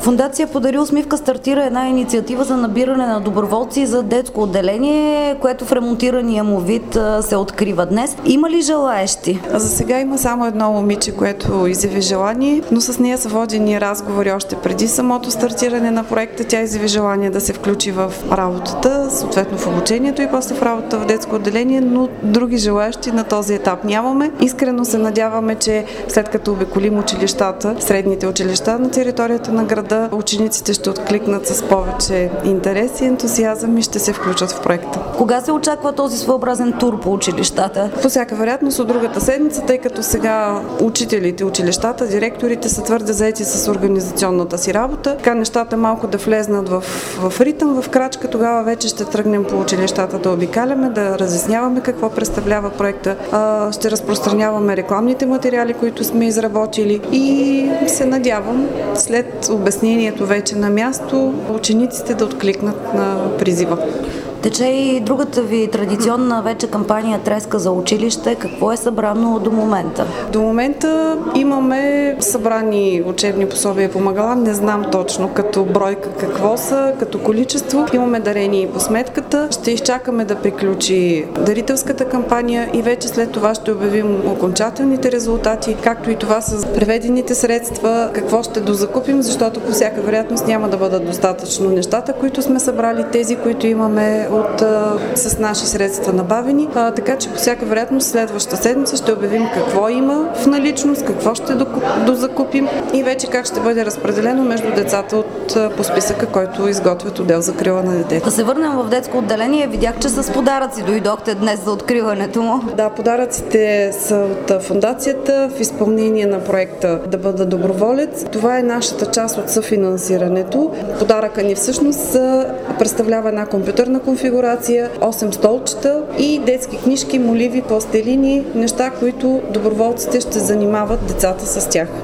Фондация Подари усмивка стартира една инициатива за набиране на доброволци за детско отделение, което в ремонтирания му вид се открива днес. Има ли желаещи? За сега има само едно момиче, което изяви желание, но с нея са водени разговори още преди самото стартиране на проекта. Тя изяви желание да се включи в работата, съответно в обучението и после в работа в детско отделение, но други желаещи на този етап нямаме. Искрено се надяваме, че след като обиколим училищата, средните училища на територията на града, учениците ще откликнат с повече интерес и ентусиазъм и ще се включат в проекта. Кога се очаква този своеобразен тур по училищата? По всяка вероятност от другата седмица, тъй като сега учителите, училищата, директорите са твърде заети с организационната си работа. Така нещата малко да влезнат в ритъм, в крачка, тогава вече ще тръгнем по училищата да обикаляме, да разясняваме какво представлява проекта. Ще разпространяваме рекламните материали, които сме изработили и се надявам след обяснението вече на място учениците да откликнат на призива. Тече и другата ви традиционна вече кампания Треска за училище. Какво е събрано до момента? До момента имаме събрани учебни пособия по помагала. Не знам точно като бройка какво са, като количество. Имаме дарени по сметката. Ще изчакаме да приключи дарителската кампания и вече след това ще обявим окончателните резултати, както и това с преведените средства, какво ще дозакупим, защото по всяка вероятност няма да бъдат достатъчно нещата, които сме събрали, тези, които имаме с наши средства набавени. Така че по всяка вероятност следващата седмица ще обявим какво има в наличност, какво ще дозакупим и вече как ще бъде разпределено между децата по списъка, който изготвят отдел за закрила на детето. Да се върнем в детско отделение. Видях, че с подаръци дойдохте днес за откриването му. Да, подаръците са от фондацията в изпълнение на проекта Да бъда доброволец. Това е нашата част от съфинансирането. Подаръка ни всъщност представлява една компютърна конфигурация, 8 столчета и детски книжки, моливи, пластелини, неща, които доброволците ще занимават децата с тях.